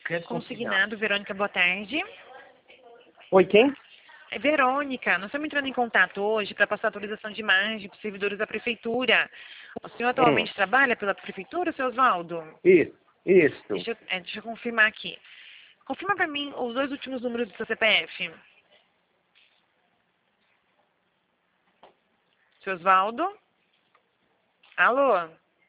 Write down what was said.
Consignado, Verônica, boa tarde. Oi, quem? É Verônica, nós estamos entrando em contato hoje para passar atualização de imagem para os servidores da prefeitura. O senhor atualmente trabalha pela prefeitura, seu Oswaldo? Isso. Deixa eu confirmar aqui. Confirma para mim os 2 últimos números do seu CPF. Seu Oswaldo? Alô?